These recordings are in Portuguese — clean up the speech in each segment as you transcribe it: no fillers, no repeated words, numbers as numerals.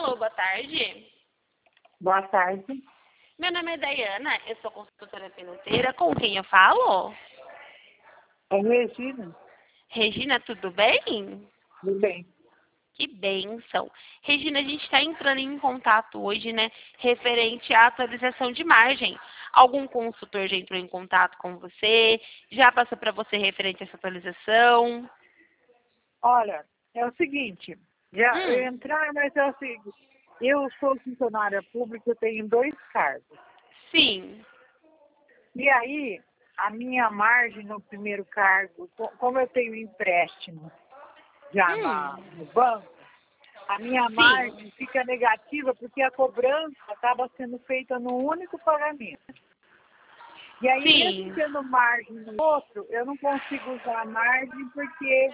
Alô, boa tarde. Boa tarde. Meu nome é Dayana, eu sou consultora financeira. Com quem eu falo? É Regina. Regina, tudo bem? Tudo bem. Que bênção. Regina, a gente está entrando em contato hoje, né, referente à atualização de margem. Algum consultor já entrou em contato com você? Já passou para você referente a essa atualização? Olha, é o seguinte, já eu Hum, entrar, mas é o seguinte, eu sou funcionária pública, eu tenho 2 cargos. sim, E aí, a minha margem no primeiro cargo, como eu tenho empréstimo já no banco, a minha sim, margem fica negativa porque a cobrança acaba sendo feita no único pagamento. E aí, mesmo sim. tendo margem no outro, eu não consigo usar a margem porque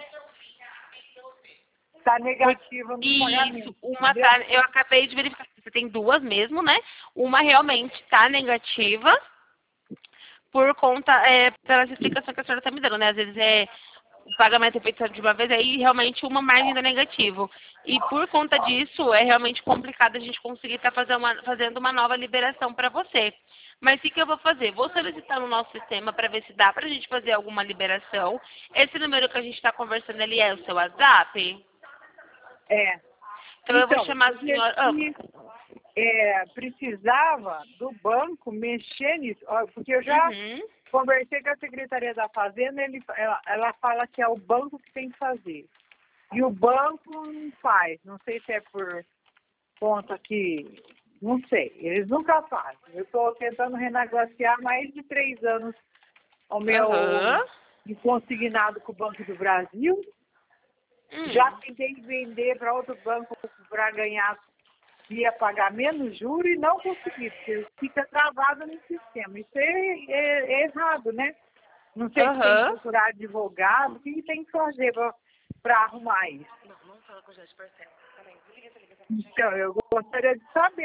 está negativa no Isso, pagamento, uma entendeu? tá, eu acabei de verificar, você tem duas mesmo, né? Uma realmente está negativa por conta, pelas explicações que a senhora está me dando, né? Às vezes o pagamento é feito só de uma vez, aí realmente uma margem dá negativo. E por conta disso, é realmente complicado a gente conseguir estar fazendo uma nova liberação para você. Mas o que eu vou fazer? Vou solicitar no nosso sistema para ver se dá para a gente fazer alguma liberação. Esse número que a gente está conversando ali é o seu WhatsApp? É. Então eu vou Então, chamar a porque senhora. se precisava do banco mexer nisso, ó, porque eu já Uhum. conversei com a Secretaria da Fazenda, ela fala que é o banco que tem que fazer. E o banco não faz, não sei se é por conta que, não sei, eles nunca fazem. Eu estou tentando renegociar mais de 3 anos o meu Aham. consignado com o Banco do Brasil. Já Hum. tentei vender para outro banco para ganhar via pagar menos juros e não consegui, porque fica travado no sistema. Isso é errado, né? Não sei se tem que Aham. procurar advogado, o que tem que fazer para arrumar isso. Então, eu gostaria de saber.